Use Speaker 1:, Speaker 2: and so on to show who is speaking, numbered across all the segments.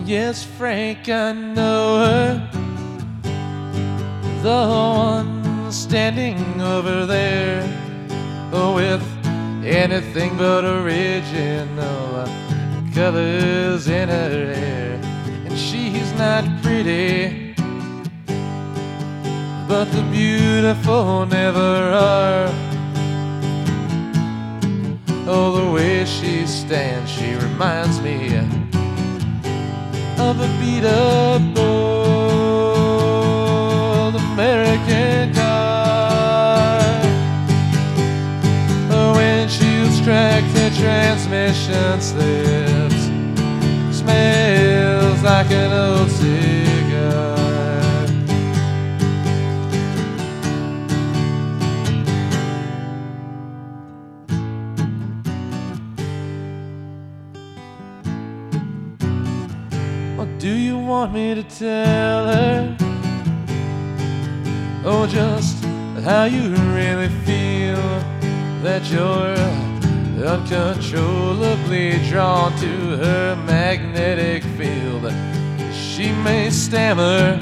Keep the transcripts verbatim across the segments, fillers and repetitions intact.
Speaker 1: Yes, Frank, I know her, the one standing over there, with anything but original colors in her hair. And she's not pretty, but the beautiful never are. Oh, the way she stands, she reminds me of a beat-up old American car. When she's cracked, the transmission slips, smells like an old cigar. What do you want me to tell her? Oh, just how you really feel, that you're uncontrollably drawn to her magnetic field. She may stammer,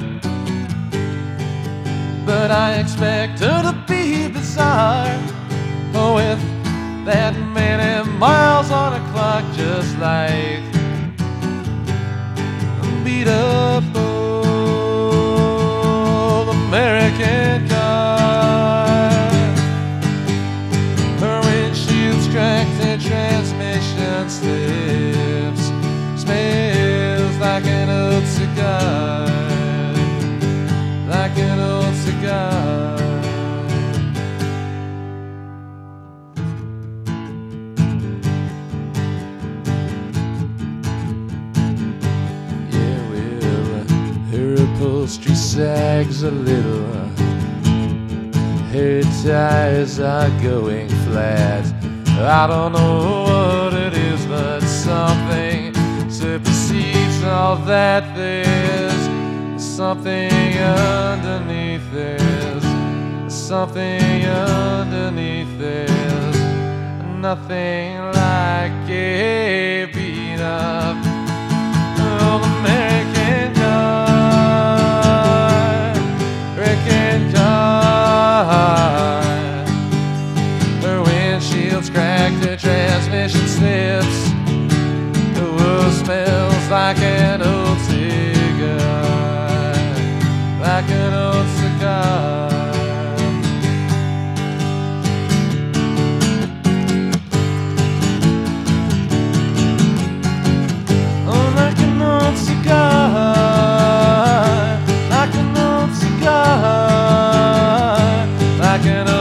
Speaker 1: but I expect her to be bizarre. Oh, with that many miles on a clock, just like beat up old American car. Her windshield's cracked and transmission slips, smells like an old cigar, like an old cigar. Upholstery sags a little, her tires are going flat. I don't know what it is, but something supersedes all that. There's something underneath this, something underneath this, nothing like a beat up old American car. Her windshield's cracked, her transmission slips. The wood smells like an old cigar, like an old cigar. Oh, like an old cigar, like an old cigar, like an